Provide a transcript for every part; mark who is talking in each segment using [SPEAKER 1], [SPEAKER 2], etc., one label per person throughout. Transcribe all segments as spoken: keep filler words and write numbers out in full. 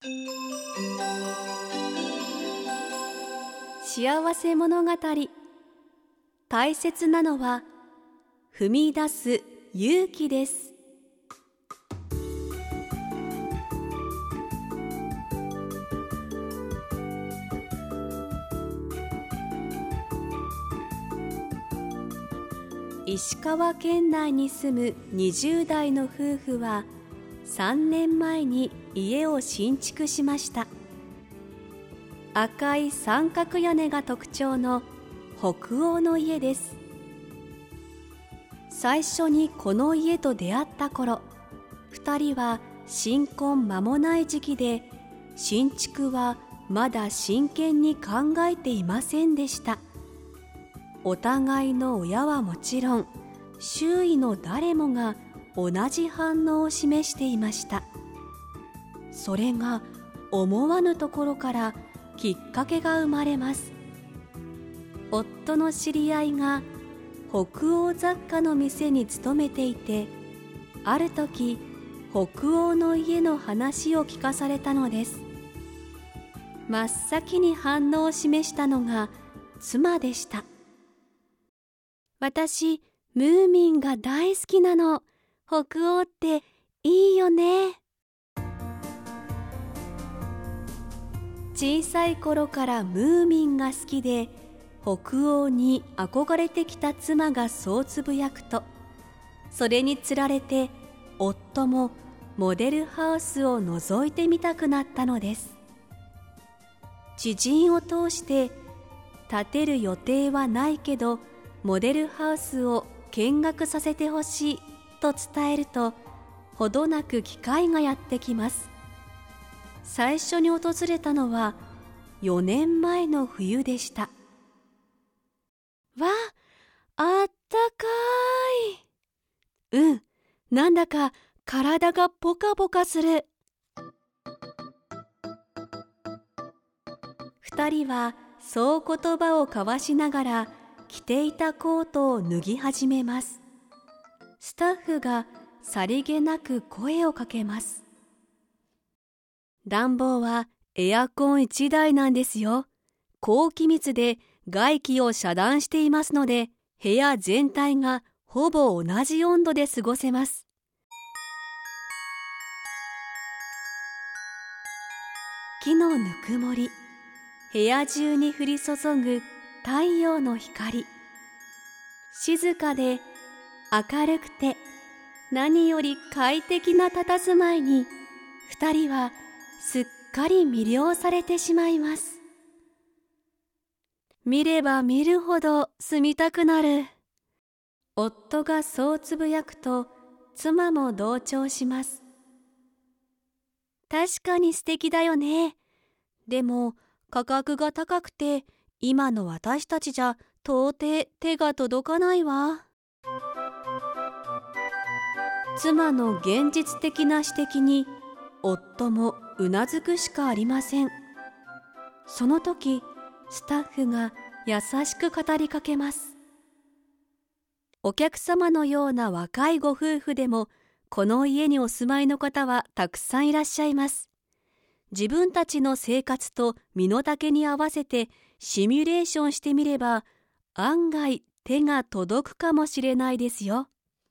[SPEAKER 1] 幸せ物語。大切なのは踏み出す勇気です。石川県内に住むにじゅう代の夫婦はさんねんまえに家を新築しました。赤い三角屋根が特徴の北欧の家です。最初にこの家と出会った頃、二人は新婚間もない時期で、新築はまだ真剣に考えていませんでした。お互いの親はもちろん、周囲の誰もが同じ反応を示していました。それが思わぬところからきっかけが生まれます。夫の知り合いが北欧雑貨の店に勤めていて、ある時北欧の家の話を聞かされたのです。真っ先に反応を示したのが妻でした。私、ムーミンが大好きなの。北欧っていいよね。小さい頃からムーミンが好きで、北欧に憧れてきた妻がそうつぶやくと、それにつられて夫もモデルハウスを覗いてみたくなったのです。知人を通して建てる予定はないけど、モデルハウスを見学させてほしいと伝えると、ほどなく機会がやってきます。最初に訪れたのはよねんまえの冬でした。わあ、あったかい。うん、なんだか体がポカポカする。二人はそう言葉を交わしながら着ていたコートを脱ぎ始めます。スタッフがさりげなく声をかけます。暖房はエアコンいちだいなんですよ。高気密で外気を遮断していますので、部屋全体がほぼ同じ温度で過ごせます。木のぬくもり、部屋中に降り注ぐ太陽の光。静かで明るくて何より快適な佇まいに、二人はすっかり魅了されてしまいます。見れば見るほど住みたくなる。夫がそうつぶやくと、妻も同調します。確かに素敵だよね。でも価格が高くて、今の私たちじゃ到底手が届かないわ。妻の現実的な指摘に、夫もうなずくしかありません。その時、スタッフが優しく語りかけます。お客様のような若いご夫婦でも、この家にお住まいの方はたくさんいらっしゃいます。自分たちの生活と身の丈に合わせてシミュレーションしてみれば、案外手が届くかもしれないですよ。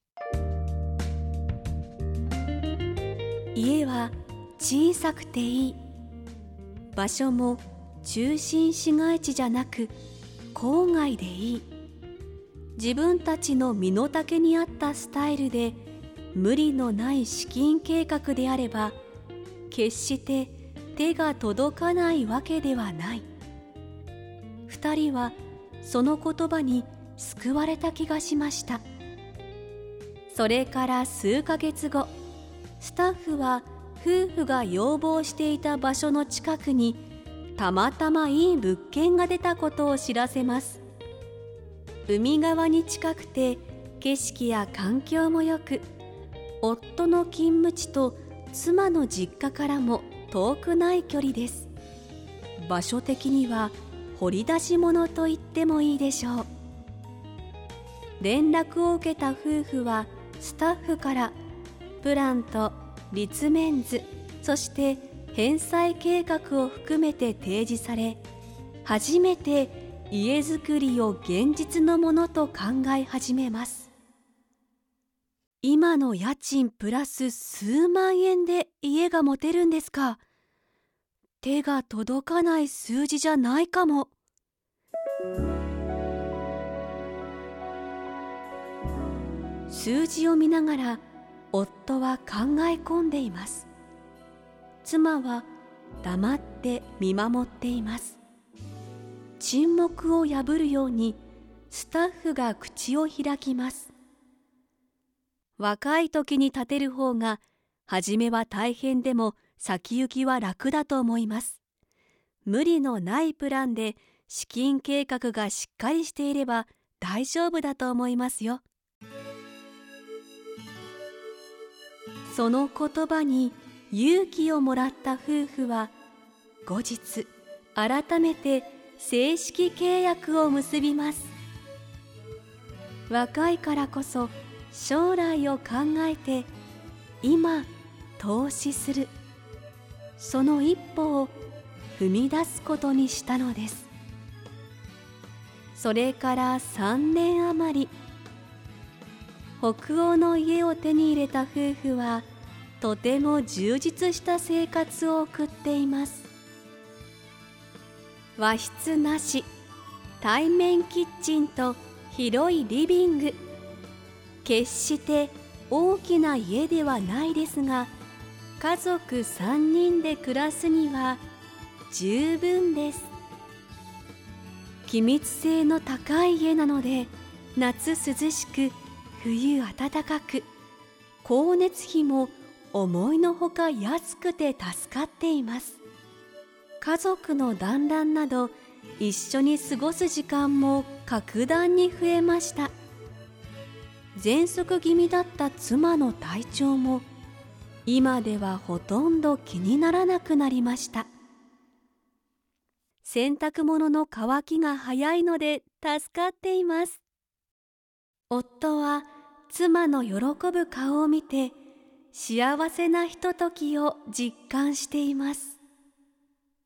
[SPEAKER 1] 家は小さくていい。場所も中心市街地じゃなく郊外でいい。自分たちの身の丈に合ったスタイルで、無理のない資金計画であれば、決して手が届かないわけではない。二人はその言葉に救われた気がしました。それから数ヶ月後、スタッフは夫婦が要望していた場所の近くにたまたまいい物件が出たことを知らせます。海側に近くて景色や環境も良く、夫の勤務地と妻の実家からも遠くない距離です。場所的には掘り出し物と言ってもいいでしょう。連絡を受けた夫婦はスタッフからプランと立面図、そして返済計画を含めて提示され、初めて家づくりを現実のものと考え始めます。今の家賃プラス数万円で家が持てるんですか。手が届かない数字じゃないかも。数字を見ながら夫は考え込んでいます。妻は黙って見守っています。沈黙を破るようにスタッフが口を開きます。若い時に建てる方が初めは大変でも先行きは楽だと思います。無理のないプランで資金計画がしっかりしていれば大丈夫だと思いますよ。その言葉に勇気をもらった夫婦は後日改めて正式契約を結びます。若いからこそ将来を考えて今投資する、その一歩を踏み出すことにしたのです。それからさんねん余り、北欧の家を手に入れた夫婦はとても充実した生活を送っています。和室なし、対面キッチンと広いリビング。決して大きな家ではないですが、家族さんにんで暮らすには十分です。気密性の高い家なので、夏涼しく冬暖かく、光熱費も思いのほか安くて助かっています。家族の団らんなど一緒に過ごす時間も格段に増えました。喘息気味だった妻の体調も今ではほとんど気にならなくなりました。洗濯物の乾きが早いので助かっています。夫は妻の喜ぶ顔を見て幸せなひとときを実感しています。